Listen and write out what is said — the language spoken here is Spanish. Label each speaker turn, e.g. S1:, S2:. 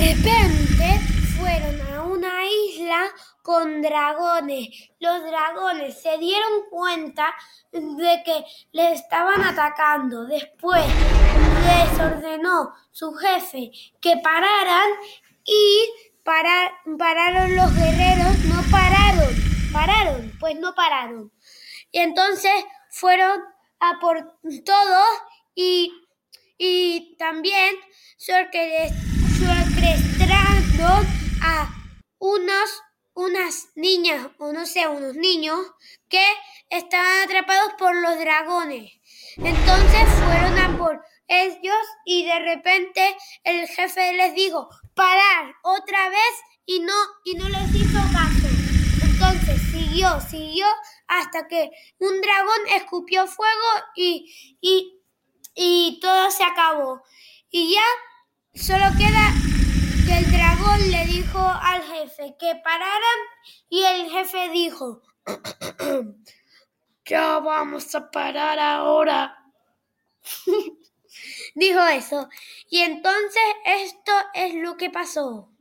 S1: repente fueron a una isla con dragones. Los dragones se dieron cuenta de que les estaban atacando. Después les ordenó su jefe que pararan y pararon los guerreros. No pararon, pues no pararon. Y entonces fueron a por todos y también secuestraron a unas niñas, o no sé, unos niños que estaban atrapados por los dragones. Entonces fueron a por ellos y de repente el jefe les dijo, parar otra vez y no les hizo caso. Entonces siguió hasta que un dragón escupió fuego y todo se acabó. Y ya solo queda que el dragón le dijo al jefe que pararan y el jefe dijo, ya vamos a parar ahora. Dijo eso. Y entonces esto es lo que pasó.